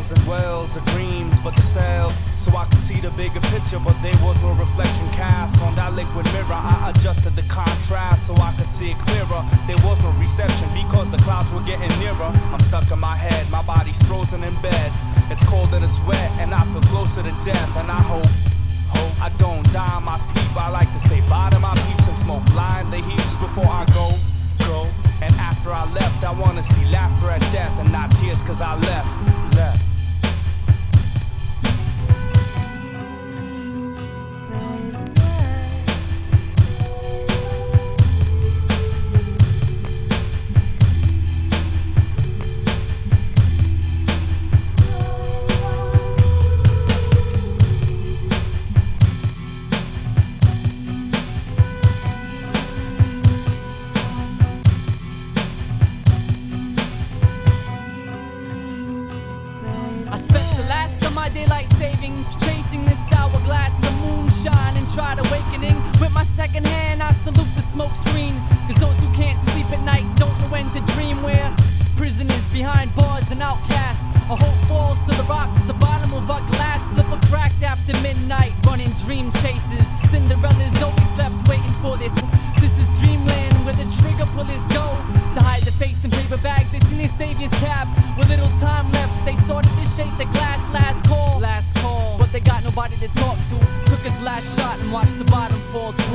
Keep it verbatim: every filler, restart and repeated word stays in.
worlds and worlds of dreams, but the sail, so I could see the bigger picture, but there was no reflection cast on that liquid mirror. I adjusted the contrast so I could see it clearer. There was no reception because the clouds were getting nearer. I'm stuck in my head, my body's frozen in bed. It's cold and it's wet, and I feel closer to death. And I hope, hope I don't die in my sleep. I like to say bye to my peeps and smoke blind the heaps before I go, go. And after I left, I wanna see laughter at death and not tears cause I left, left. I spent the last of my daylight savings chasing this hourglass of moonshine and tried awakening. With my second hand I salute the smoke screen, cause those who can't sleep at night don't know when to dream. We're prisoners behind bars and outcasts. Our hope falls to the rocks, the bottom of our glass. Slipper cracked after midnight, running dream chases. Cinderella's always left waiting for this. This is dreamland where the trigger pullers go to hide the face in paper bags. They seen their savior's cab with little time left. They started to shake the glass, last call, last call. But they got nobody to talk to. Took his last shot and watched the bottom fall.